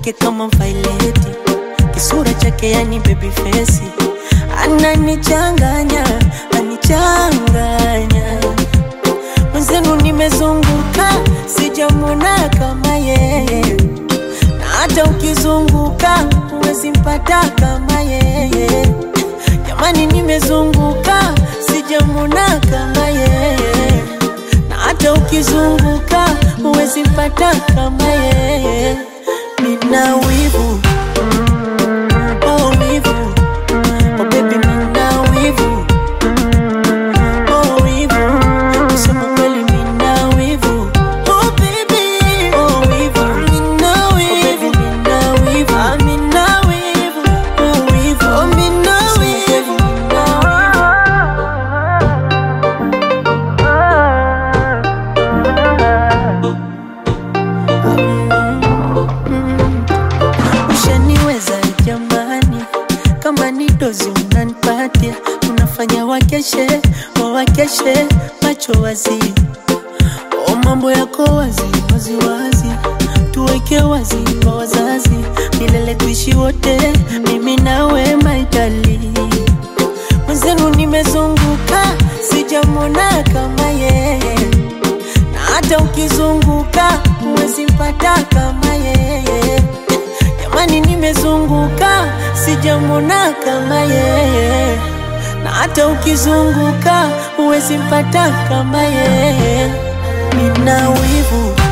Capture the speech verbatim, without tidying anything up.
yake kama violet, kisura chake yani baby face, ananichanganya, anichanganya. Mwenzenu nimezunguka, sijamwona kama yeye, na hata ukizunguka huwezi mpata kama yeye. Jamani nimezunguka, sijamwona kama yeye, na hata ukizunguka huwezi mpata kama yeye. Nina wivu, oh wivu, oh baby nina wivu, oh wivu, kusema kweli nina wivu, oh baby, oh wivu, nina wivu, nina wivu, ah nina wivu, oh wivu, oh nina wivu, ushaniweza jamani, kama ni dozi unanipatia, unafanya wakeshe, wawakeshe macho wazi. O mambo yako wazi, wazi wazi, tuweke wazi kwa wazazi, milele tuishi wote, mimi nawe my darling. Mwenzenu nimezunguka, sijamwona kama yeye, na hata ukizunguka huwezi mpata kama yeye. Jamani nimezunguka, sijamwona kama yeye, na hata ukizunguka huwezi mpata kama yeye. Nina wivu,